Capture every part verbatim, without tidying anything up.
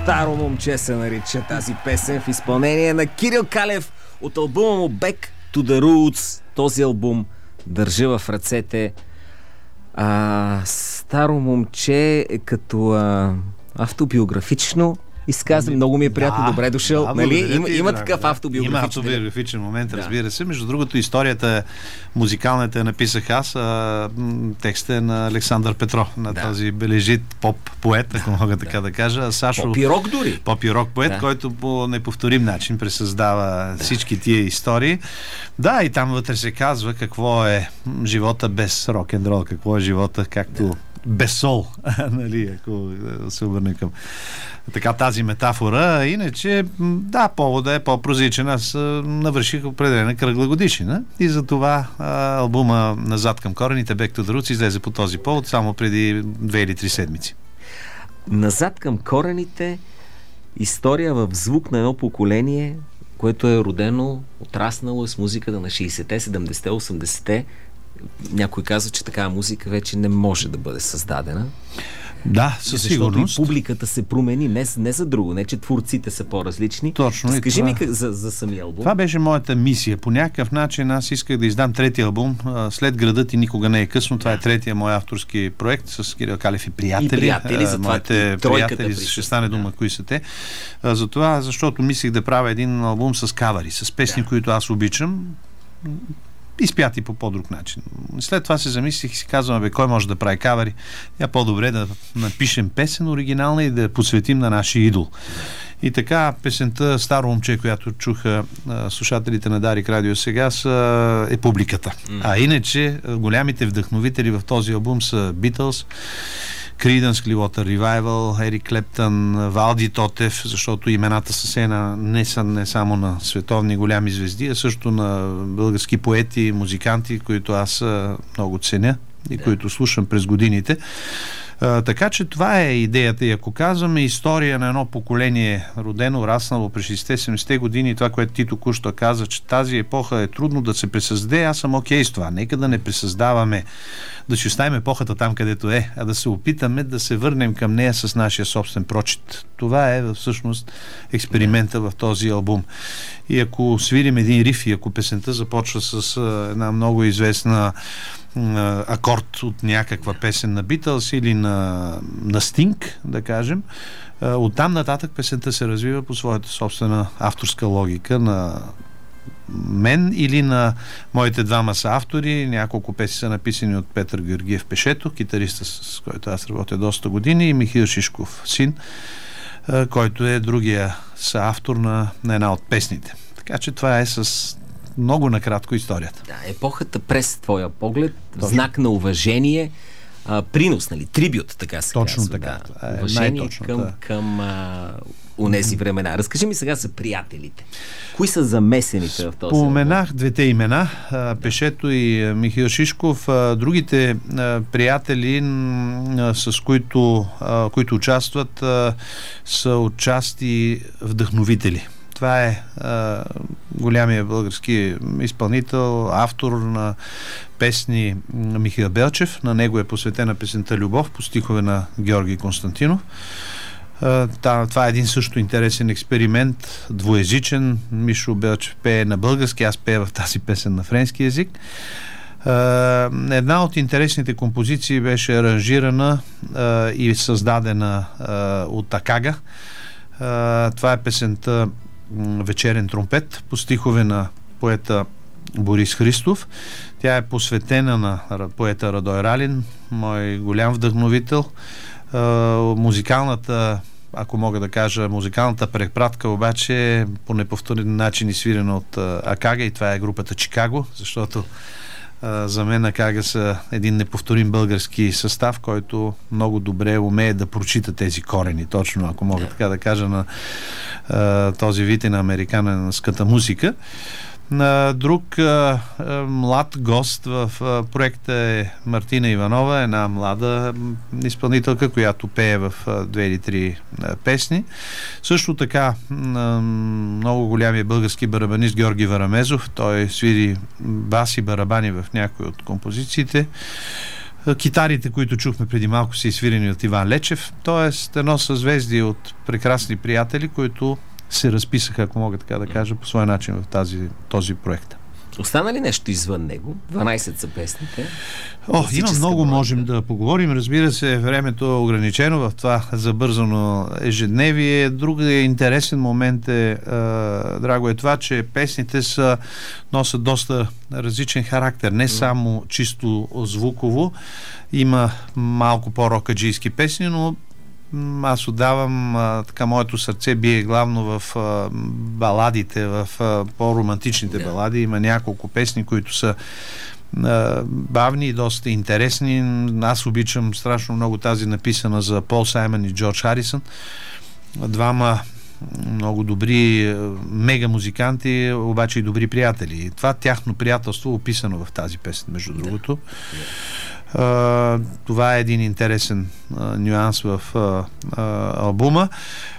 Старо момче се нарича тази песен в изпълнение на Кирил Калев от албума му Back to the Roots. Този албум държа в ръцете. А, Старо момче е като а, автобиографично изказвам. Много ми е приятно. Да, добре дошъл. Да, нали? Има, ти, има такъв автобиографичен. Има автобиографичен момент, разбира да. се. Между другото, историята музикалната написах аз, а текстът е на Александър Петров, на да. този бележит поп-поет, ако мога да. така да кажа. Сашо, поп-рок дори. Поп-рок поет, да. който по неповторим начин пресъздава да. всички тия истории. Да, и там вътре се казва какво е живота без рок-н-рол, какво е живота, както да. без сол, нали, ако се обърне към така тази метафора. Иначе, да, повода е по-прозичен. Аз навърших определена кръгла годишнина и затова а, албума Назад към корените, Back to the Roots, излезе по този повод само преди две или три седмици. Назад към корените, история в звук на едно поколение, което е родено, отраснало с музиката на шейсетте, седемдесетте, осемдесетте. Някой казва, че такава музика вече не може да бъде създадена. Да, със сигурност. Защото и публиката се промени, не, не за друго, не че творците са по-различни. Точно. Скажи това... ми как, за, за самия албум. Това беше моята мисия. По някакъв начин аз исках да издам третия албум. След Градът и никога не е късно. Това е третия мой авторски проект с Кирил Калев и приятели. И приятели, за това моите приятели, ще стане дума, да. кои са те. Затова, защото мислих да правя един албум с кавари, с песни, да. които аз обичам, изпяти по по-друг начин. След това се замислих и си казвам, бе, кой може да прави кавари? Я по-добре да напишем песен оригинална и да я посветим на нашия идол. И така, песента Старо момче, която чуха а, слушателите на Дарик Радио сега, са, е публиката. Mm. А иначе, голямите вдъхновители в този албум са Beatles, Creedence Clearwater Revival, Ерик Клептън, Валди Тотев, защото имената са се на, не са не само на световни голями звезди, а също на български поети, музиканти, които аз много ценя и да. които слушам през годините. А, така че това е идеята. И ако казваме история на едно поколение, родено, раснало през шейсетте-седемдесетте години, това, което ти току-що каза, че тази епоха е трудно да се пресъздаде, аз съм окей с това. Нека да не пресъздаваме, да си оставим епохата там, където е, а да се опитаме да се върнем към нея с нашия собствен прочит. Това е всъщност експеримента в този албум. И ако свирим един риф и ако песента започва с една много известна акорд от някаква песен на Beatles или на, на Sting, да кажем, оттам нататък песента се развива по своята собствена авторска логика на мен или на моите двама са автори. Няколко песни са написани от Петър Георгиев Пешето, китариста, с който аз работя доста години, и Михаил Шишков син, който е другия съавтор на, на една от песните. Така че това е с много накратко историята. Да, епохата през твоя поглед, точно. Знак на уважение, а, принос, нали, трибют, така се точно казва. така. Да. Уважение към, да. към а, унези времена. Разкажи ми сега за приятелите. Кои са замесените в този? Споменах двете имена, а, Пешето и Михаил Шишков. А, другите а, приятели, а, с които, а, които участват, а, са отчасти вдъхновители. Това е а, голямия български изпълнител, автор на песни Михаил Белчев. На него е посветена песента Любов по стихове на Георги Константинов. А, това е един също интересен експеримент, двуезичен. Мишо Белчев пее на български, аз пея в тази песен на френски език. Uh, една от интересните композиции беше аранжирана uh, и създадена uh, от Акага. Uh, това е песента Вечерен тромпет по стихове на поета Борис Христов. Тя е посветена на поета Радой Ралин, мой голям вдъхновител. Музикалната, ако мога да кажа, музикалната препратка обаче по неповторен начин изсвирена от Акага, и това е групата Чикаго, защото за мен Акага са един неповторим български състав, който много добре умее да прочита тези корени, точно, ако мога така да кажа, на а, този вид и на американската музика. На друг а, а, млад гост в а, проекта е Мартина Иванова, една млада изпълнителка, която пее в а, две или три а, песни. Също така а, много голямия български барабанист Георги Варамезов. Той свири бас и барабани в някои от композициите. Китарите, които чухме преди малко, са изсвирени от Иван Лечев. Тоест едно съзвездие от прекрасни приятели, които се разписаха, ако мога така да кажа, по своя начин в тази, този проект. Остана ли нещо извън него? дванайсет са песните. О, има много, броя. Можем да поговорим. Разбира се, времето е ограничено в това забързано ежедневие. Друг е интересен момент е, е, драго, е това, че песните са, носят доста различен характер. Не само чисто звуково. Има малко по-рокаджийски песни, но аз отдавам а, така, моето сърце бие главно в а, баладите, в а, по-романтичните yeah. балади. Има няколко песни, които са а, бавни и доста интересни. Аз обичам страшно много тази написана за Пол Саймън и Джордж Харисън. Двама много добри мега музиканти, обаче и добри приятели. И това тяхно приятелство е описано в тази песен, между другото. Yeah. Uh, това е един интересен uh, нюанс в uh, uh, албума.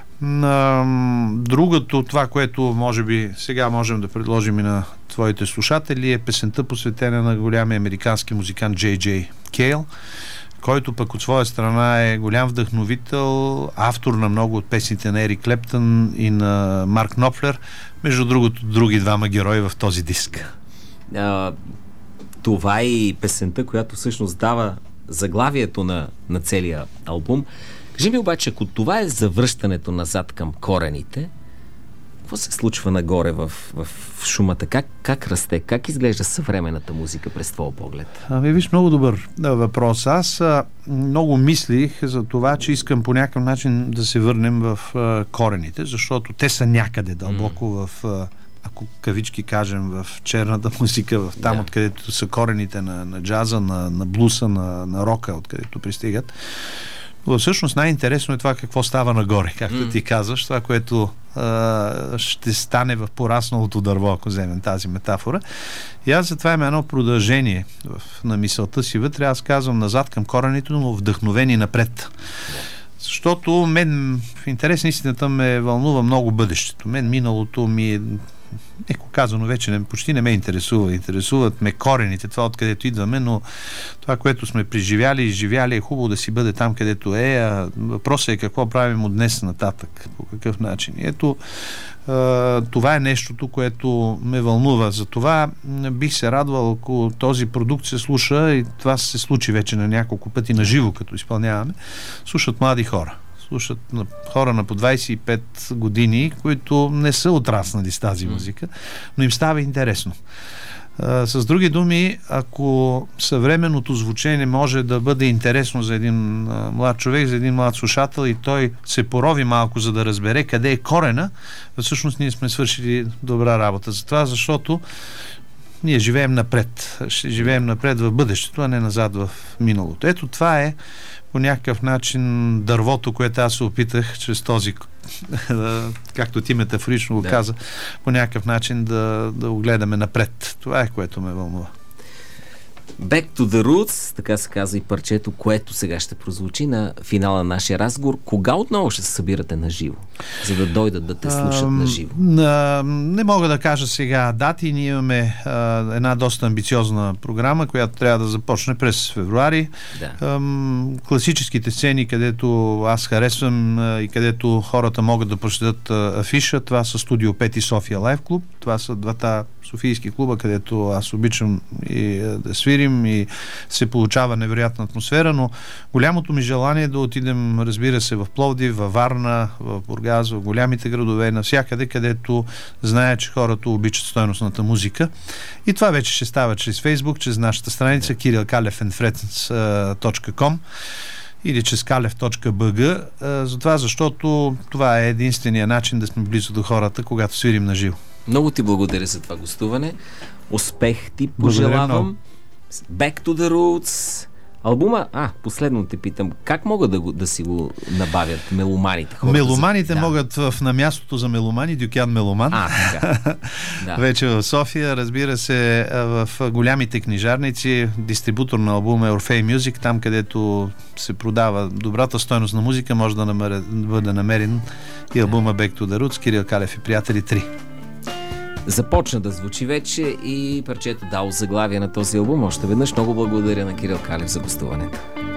Uh, другото, това, което може би сега можем да предложим и на твоите слушатели, е песента, посветена на голямия американски музикант Джей Джей Кейл, който пък от своя страна е голям вдъхновител, автор на много от песните на Ерик Клептън и на Марк Knopfler, между другото други двама герои в този диск. Uh... Това е и песента, която всъщност дава заглавието на, на целия албум. Кажи ми обаче, ако това е завръщането назад към корените, какво се случва нагоре в, в шумата? Как, как расте? Как изглежда съвременната музика през твоя поглед? Ами виж, много добър да, въпрос. Аз а, много мислих за това, че искам по някакъв начин да се върнем в а, корените, защото те са някъде дълбоко mm. в... А, ако кавички кажем, в черната музика, в там, yeah. откъдето са корените на, на джаза, на, на блуса, на, на рока, откъдето пристигат. Но всъщност най-интересно е това какво става нагоре, както mm. ти казваш, това, което а, ще стане в порасналото дърво, ако вземем тази метафора. И аз затова имам едно продължение в, на мисълта си вътре. Аз казвам назад към корените, но вдъхновени напред. Защото мен, в интерес на истината, ме вълнува много бъдещето. Мен миналото ми е, еко казано, вече не, почти не ме интересува. Интересуват ме корените, това откъдето идваме, но това, което сме преживяли и изживяли, е хубаво да си бъде там, където е. А въпросът е какво правим от днес нататък, по какъв начин. Ето, това е нещото, което ме вълнува. Затова бих се радвал, ако този продукт се слуша, и това се случи вече на няколко пъти на живо, като изпълняваме, слушат млади хора. Слушат на хора на по двайсет и пет години, които не са отраснали с тази музика, но им става интересно. А, с други думи, ако съвременното звучение може да бъде интересно за един а, млад човек, за един млад слушател, и той се порови малко, за да разбере къде е корена, всъщност ние сме свършили добра работа. Затова, защото ние живеем напред. Ще живеем напред в бъдещето, а не назад в миналото. Ето това е по някакъв начин дървото, което аз се опитах чрез този, както ти метафорично го да. каза, по някакъв начин да, да огледаме напред. Това е, което ме вълнува. Back to the Roots, така се казва и парчето, което сега ще прозвучи на финала на нашия разговор. Кога отново ще се събирате на живо, за да дойдат да те слушат а, на живо? Не мога да кажа сега дати. Ние имаме а, една доста амбициозна програма, която трябва да започне през февруари. Да. А, класическите сцени, където аз харесвам а, и където хората могат да прочетат афиша, това са Студио пет и София Лайв Клуб. Това са двата софийски клуба, където аз обичам и да свирим, и се получава невероятна атмосфера, но голямото ми желание е да отидем, разбира се, в Пловдив, във Варна, в Бургас, в голямите градове, навсякъде, където знае, че хората обичат стойностната музика. И това вече ще става чрез Фейсбук, чрез нашата страница кирил калев енд френдс точка ком или чрез калев точка би джи, затова, защото това е единствения начин да сме близо до хората, когато свирим на живо. Много ти благодаря за това гостуване. Успех ти пожелавам. Back to the Roots. Албума, а, последно те питам, как могат да, го, да си го набавят меломаните? Хората меломаните за... да. могат в, на мястото за меломани, Дюкян Меломан. А, така. Да. Вече в София, разбира се, в голямите книжарници. Дистрибутор на албума е Orfeo Music, там където се продава добрата стойност на музика, може да намер... бъде намерен и албума Back to the Roots, Кирил Калев и приятели три. започна да звучи вече и парчето дало заглавие на този албум. Още веднъж много благодаря на Кирил Калев за гостуването.